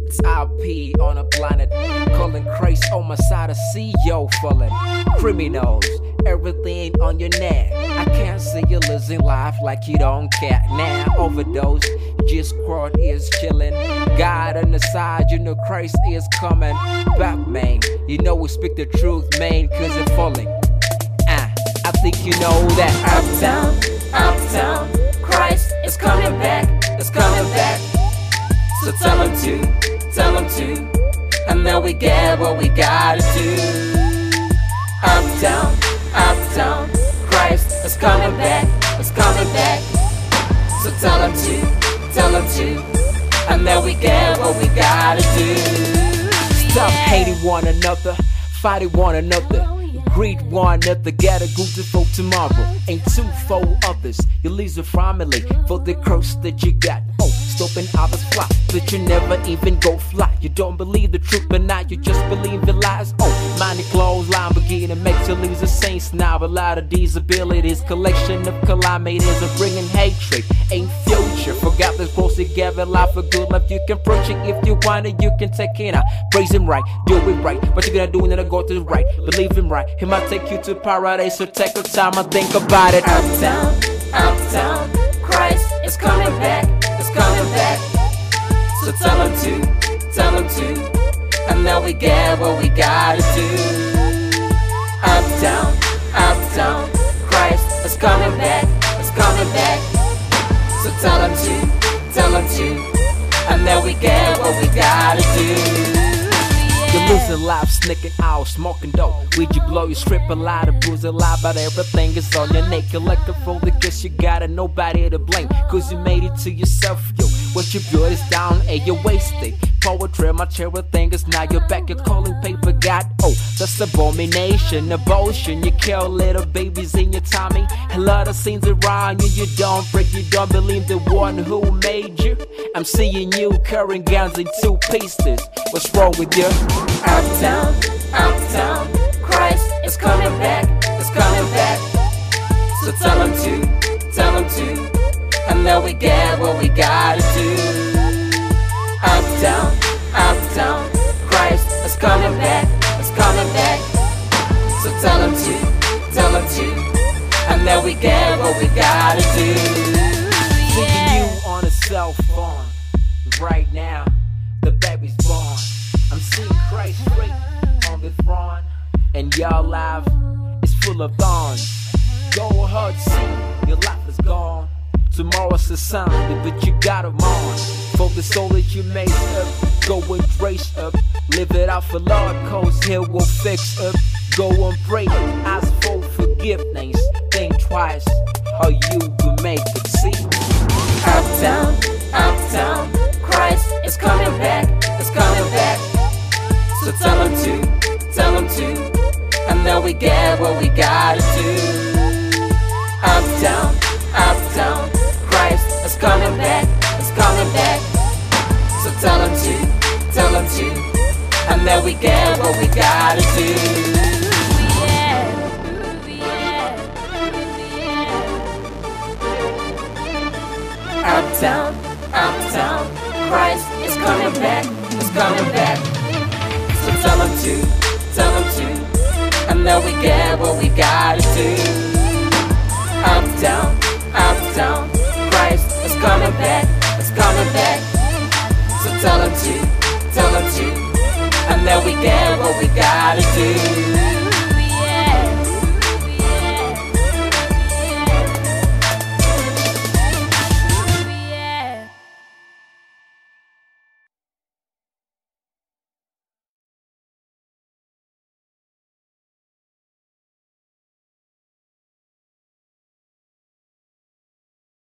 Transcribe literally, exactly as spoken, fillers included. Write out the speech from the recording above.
It's I P on a planet, calling Christ on my side. I see yo falling. Criminals, everything on your neck. I can't see you losing life like you don't care. Now overdose, just squad is chilling. God on the side, you know Christ is coming back, man. You know we speak the truth, man, cause it's falling. Ah, I think you know that. Uptown, uptown, Christ is coming back, it's coming back. So tell him to, tell him to, and then we get what we gotta do. Uptown, uptown, Christ is coming back, it's coming back. So tell him to, tell him to, and then we get what we gotta do. Stop hating one another, fighting one another. Greet one another, get a good for tomorrow. Ain't two for others. You lose your family for the curse that you got. Oh, stopping others fly, but you never even go fly. You don't believe the truth, but now you just believe the lies. Oh, money, clothes, Lamborghini makes you lose the saints. Now a lot of these abilities, collection of calamities are bringing hatred. Ain't future. Forgot this close together, life a good life. You can approach it if you want it, you can take it out. Praise him right, do it right. What you gonna do when I go to the right? Believe him right. He might take you to paradise, so take your time and think about it. Uptown, uptown, Christ is coming back, it's coming back. So tell him to, tell him to, and then we get what we gotta do. Uptown, uptown, Christ is coming back, it's coming back. So tell him to, tell him to, and then we get what we gotta do. You're losing life, sneaking out, smoking dope. Weed you blow, you strip a lot of booze a lot, but everything is on your neck. You're looking for the guess you got and nobody to blame, cause you made it to yourself, yo. What you built is down and you're wasted. Poetry, my cherry thing now you're back, you're calling paper God. Oh, that's abomination, abortion. You kill little babies in your tummy. A lot of scenes around you, you don't break, you don't believe the one who made you. I'm seeing you carrying guns in two pieces. What's wrong with you? Uptown, uptown, Christ is coming back, it's coming back. So tell him to, tell him to, and then we get what we gotta do. Uptown, uptown, Christ is coming back, it's coming back. So tell him to, tell him to, and then we get what we gotta do. Seeing you on a cell phone right now, the baby's born. I'm seeing Christ straight on the throne, and your life is full of thorns. Go ahead, see, your life is gone. Tomorrow's a Sunday, but you gotta mourn for the soul that you made up. Go and trace up, live it out for Lord, cause He will fix up. Go and pray, ask for forgiveness. Think twice how you will make it. See, uptown, uptown, Christ is coming back, it's coming back. So tell him to, tell him to, and then we get what we gotta do. Uptown, uptown, Christ is coming back, it's coming back. So tell him to, tell him to, and then we get what we gotta do. Uptown, uptown, Christ is coming back, it's coming back. So tell him to, tell him to, and then we get what we gotta do. Uptown, uptown, Christ is coming back, it's coming back. So tell him to, tell him to, and then we get what we gotta do.